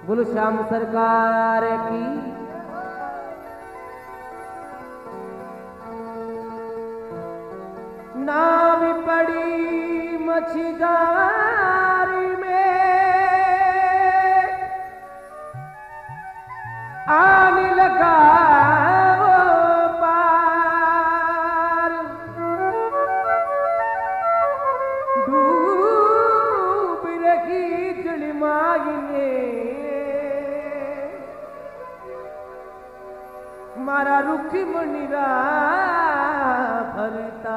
बोलो श्याम सरकार की। नाम पड़ी मछीदारी में आने लगा वो पार, डूब रही जलमाई में मारा रुख मनिरा भरता।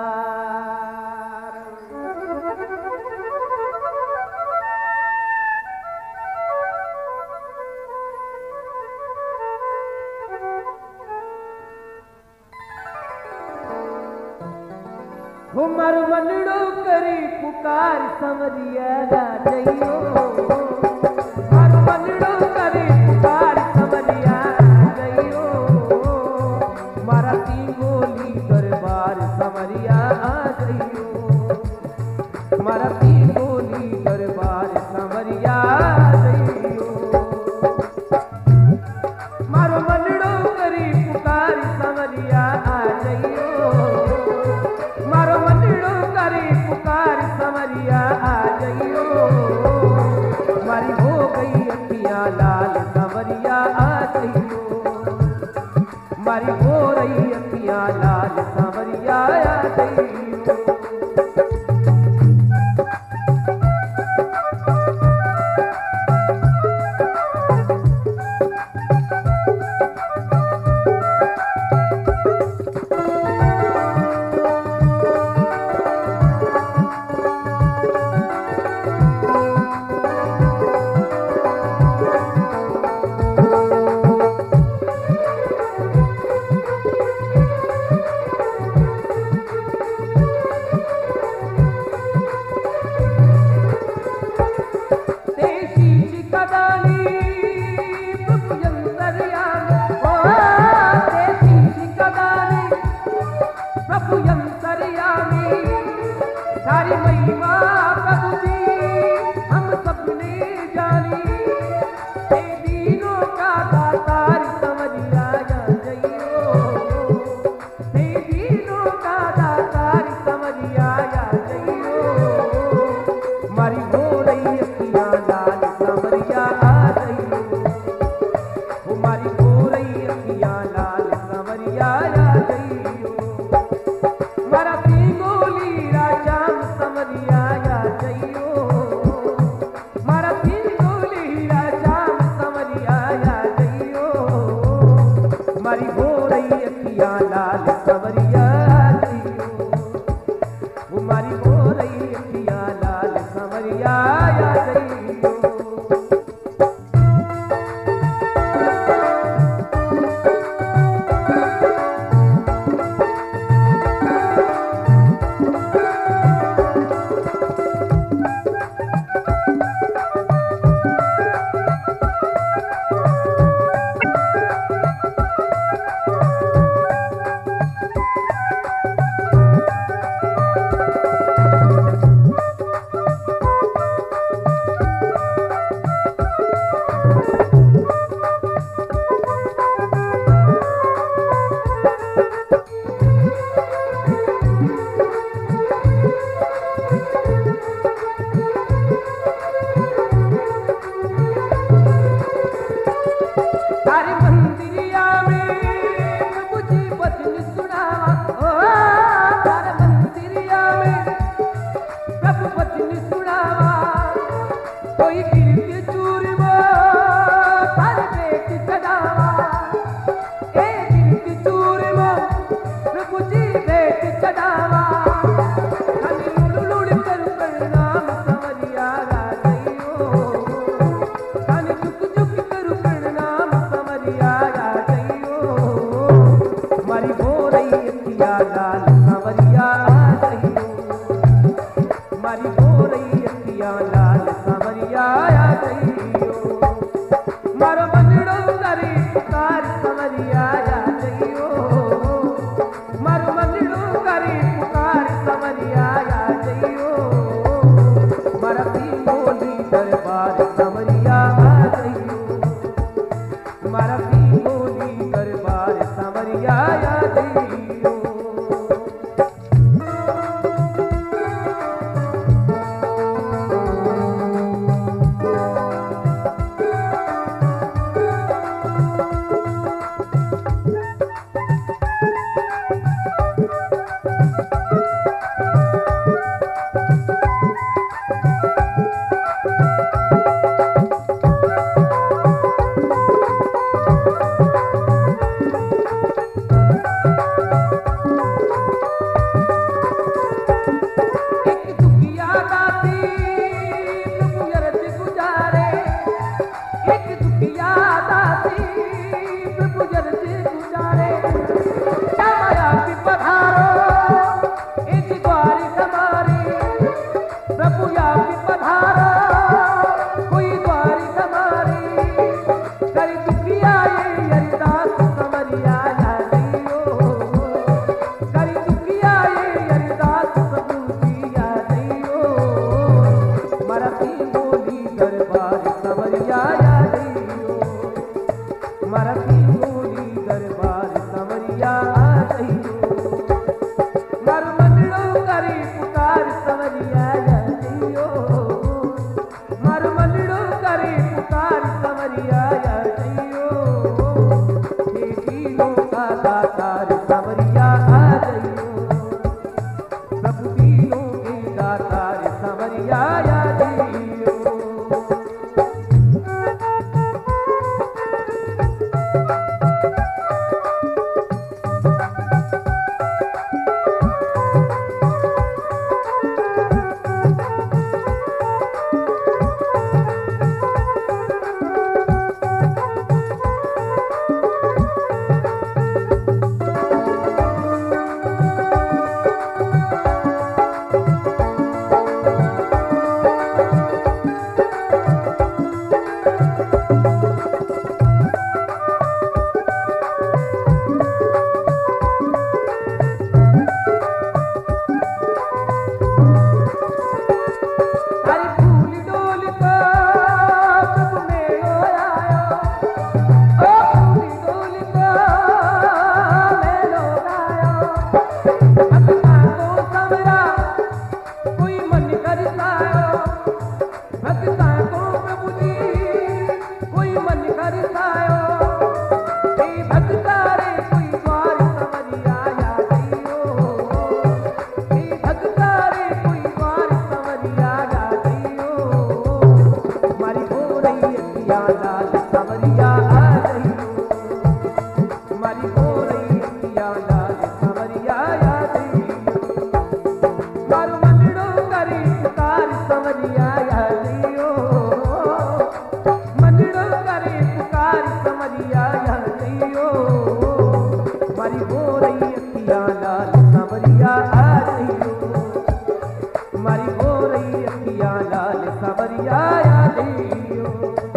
हो मारो मनड़ो करी पुकार समरिया जइयो, मारो मनड़ो करी पुकार समरिया जइयो, मारा तीगोली दरबार समरिया जइयो, मारा तीगोली दरबार समरिया जइयो, मारो मनड़ो करी पुकार समरिया जइयो, मारो मनड़ो करी पुकार समरिया आ जइयो, मारी हो गई अखियां लाल समरिया आ जइयो, मारी हो रही अखियां लाल समरिया आ जइयो। सारी महिमा प्रभु जी हम सबने जानी, हे दीनों का दातार समरिया जइयो, हे दीनों का दातार समरिया जइयो, मारी हो रही अखियां लाल समरिया जइयो, मारी हो रही अखियां लाल समरिया जइयो, मारा तीगोली राजा समरिया जइयो, मारा तीगोली राजा समरिया जइयो, मारी हो रही अखियां लाल समरिया जइयो, वो मारी हो रही अखियां लाल समरिया जइयो। मारो मनड़ो करी पुकार समरिया जइयो, मारो मनड़ो करी पुकार समरिया जइयो, मारा तीगोली दरबार समरिया जइयो, अखियां लाल सवरिया आ जइयो मारी हो रही अखियां लाल सवरिया आ जइयो मारू मंडड़ो करी पुकार सवरिया आ जइयो मंडड़ो करी पुकार सवरिया आ जइयो मारी हो रही अखियां लाल सवरिया आ जइयो मारी हो रही अखियां लाल सवरिया आ जइयो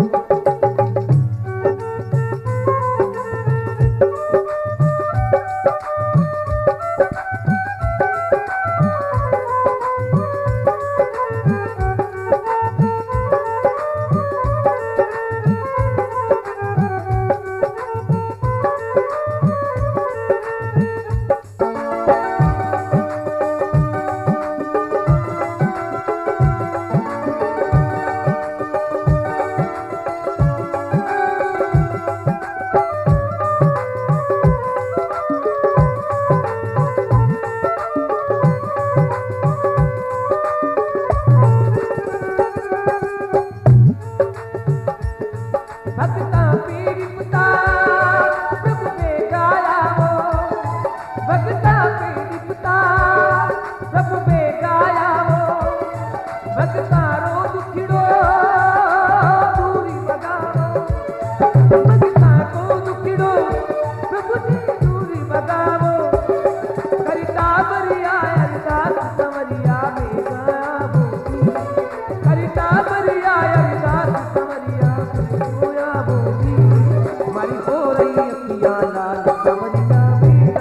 भक्ता पीर पुता प्रभु पे गाया हो भक्ता पीर पुता प्रभु पे गाया हो भक्ता रो दुखिड़ो दूरी बगाओ भक्ता को दुखिड़ो प्रभु जी दूरी बगाओ करिता बरिया अरदास सवरिया में गावो करिता बरिया अरदास सवरिया होया बोली मारी हो रही अखियां लाल सवरिया बेटा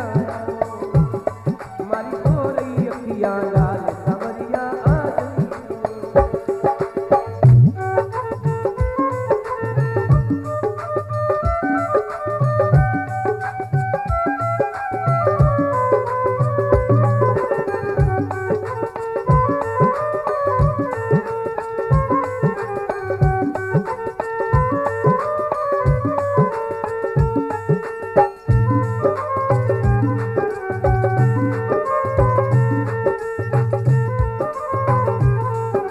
मारी हो रही अखियां लाल सवरिया आ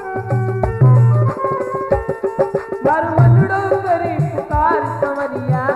मारू मंडड़ो करी पुकार सवरिया